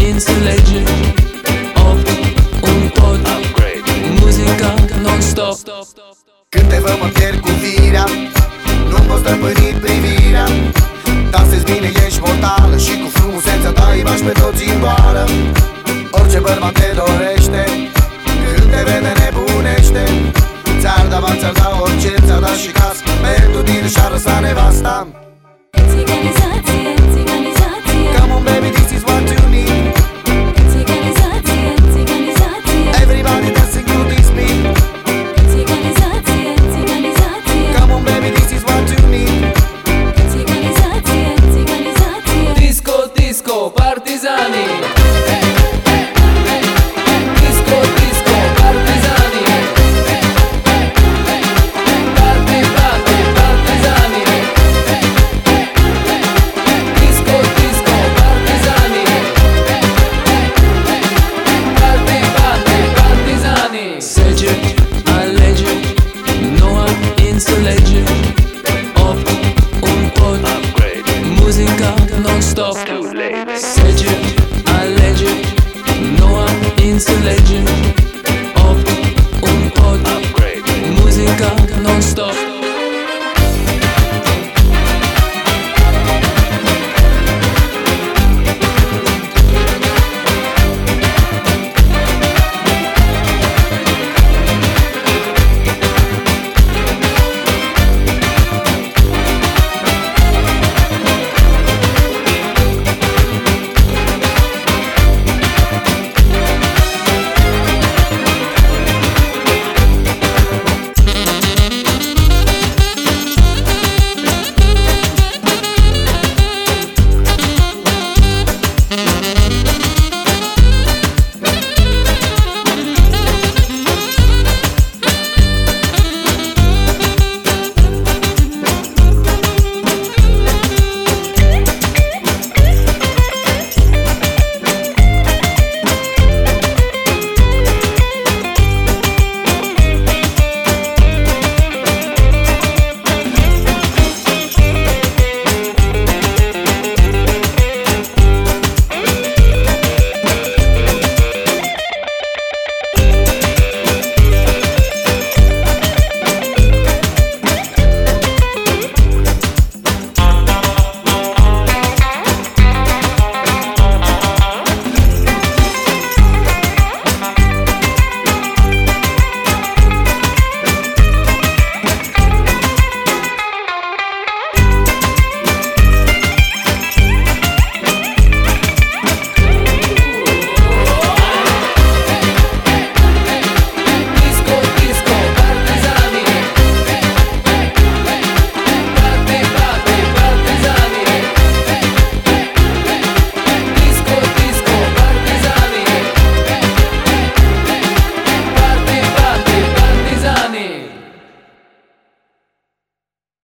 înțelege. 8, un pod, muzica non-stop. Când te văd mă pierd cu firea, nu pot stăpâni privirea. Dansezi bine, ești mortală și cu frumusețea ta îi bași pe toți în boală. Orice bărbat te dorește, când te vede nebunește. Ți-ar da orice, ți-ar da și casă, pentru tine și-ar lăsa nevasta. Țiganizație, țiganizație. Come on baby, this is what you need. Țiganizație, țiganizație. Everybody dancing to this beat. Țiganizație, țiganizație. Come on baby, this is what you need. Țiganizație, țiganizație. Disco, disco, partizanii. Disco, disco, partizanii. Party, party, partizanii. Disco, disco, partizanii. Party, party, partizanii. Sege, alege, noua înțelege. 8, un pod, muzica non-stop. Sege, alege, noua înțelege. 8, un pod, muzica non-stop.